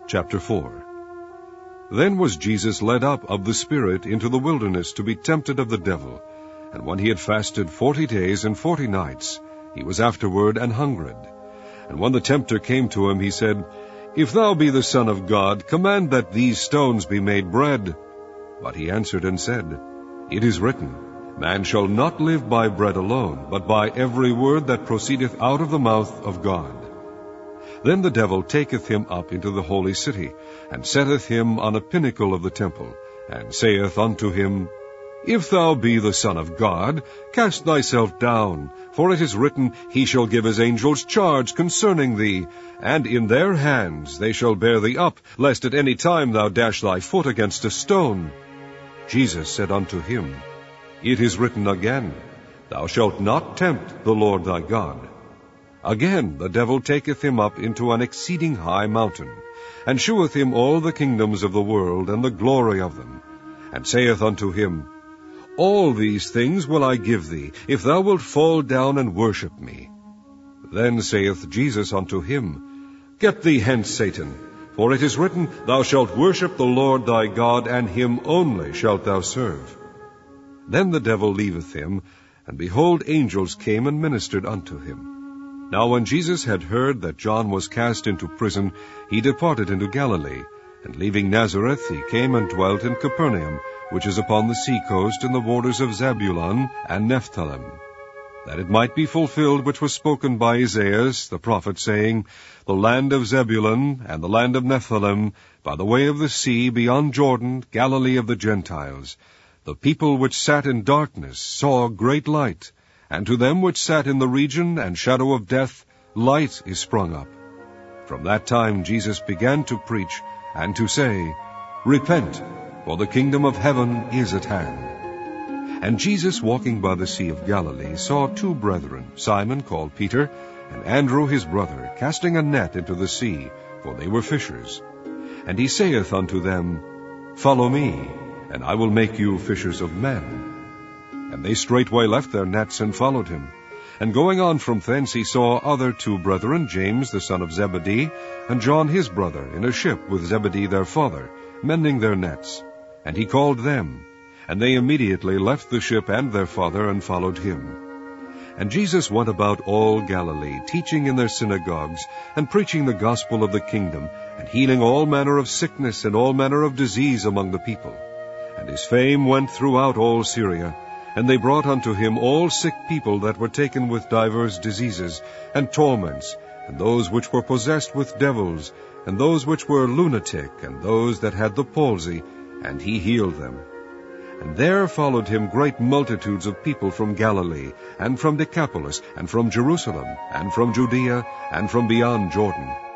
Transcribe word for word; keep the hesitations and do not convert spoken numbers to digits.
Chapter four. Then was Jesus led up of the Spirit into the wilderness to be tempted of the devil. And when he had fasted forty days and forty nights, he was afterward an hungered. And when the tempter came to him, he said, If thou be the Son of God, command that these stones be made bread. But he answered and said, It is written, Man shall not live by bread alone, but by every word that proceedeth out of the mouth of God. Then the devil taketh him up into the holy city, and setteth him on a pinnacle of the temple, and saith unto him, If thou be the Son of God, cast thyself down, for it is written, He shall give his angels charge concerning thee, and in their hands they shall bear thee up, lest at any time thou dash thy foot against a stone. Jesus said unto him, It is written again, Thou shalt not tempt the Lord thy God. Again the devil taketh him up into an exceeding high mountain, and sheweth him all the kingdoms of the world, and the glory of them, and saith unto him, All these things will I give thee, if thou wilt fall down and worship me. Then saith Jesus unto him, Get thee hence, Satan, for it is written, Thou shalt worship the Lord thy God, and him only shalt thou serve. Then the devil leaveth him, and behold, angels came and ministered unto him. Now when Jesus had heard that John was cast into prison, he departed into Galilee, and leaving Nazareth, he came and dwelt in Capernaum, which is upon the sea coast in the borders of Zebulun and Nephthalim, that it might be fulfilled which was spoken by Esaias the prophet, saying, The land of Zebulun and the land of Nephthalim, by the way of the sea, beyond Jordan, Galilee of the Gentiles. The people which sat in darkness saw great light, and to them which sat in the region and shadow of death, light is sprung up. From that time Jesus began to preach, and to say, Repent, for the kingdom of heaven is at hand. And Jesus, walking by the sea of Galilee, saw two brethren, Simon called Peter, and Andrew his brother, casting a net into the sea, for they were fishers. And he saith unto them, Follow me, and I will make you fishers of men. And they straightway left their nets and followed him. And going on from thence he saw other two brethren, James the son of Zebedee, and John his brother, in a ship with Zebedee their father, mending their nets. And he called them, and they immediately left the ship and their father, and followed him. And Jesus went about all Galilee, teaching in their synagogues, and preaching the gospel of the kingdom, and healing all manner of sickness and all manner of disease among the people. And his fame went throughout all Syria. And they brought unto him all sick people that were taken with divers diseases and torments, and those which were possessed with devils, and those which were lunatic, and those that had the palsy, and he healed them. And there followed him great multitudes of people from Galilee, and from Decapolis, and from Jerusalem, and from Judea, and from beyond Jordan,